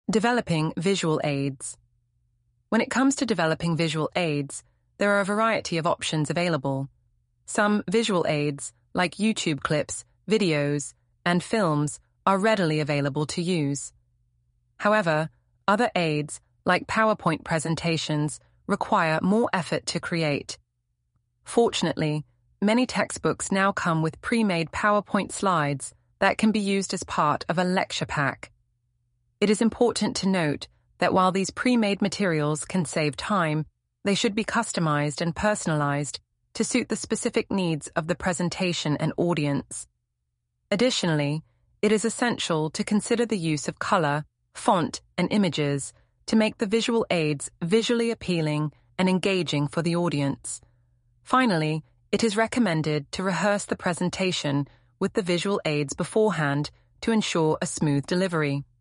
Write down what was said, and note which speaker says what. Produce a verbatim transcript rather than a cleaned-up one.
Speaker 1: Developing visual aids. When it comes to developing visual aids, there are a variety of options available. Some visual aids, like YouTube clips, videos, and films, are readily available to use. However, other aids, like PowerPoint presentations, require more effort to create. Fortunately, many textbooks now come with pre-made PowerPoint slides that can be used as part of a lecture pack. It is important to note that while these pre-made materials can save time, they should be customized and personalized to suit the specific needs of the presentation and audience. Additionally, it is essential to consider the use of color, font, and images to make the visual aids visually appealing and engaging for the audience. Finally, it is recommended to rehearse the presentation with the visual aids beforehand to ensure a smooth delivery.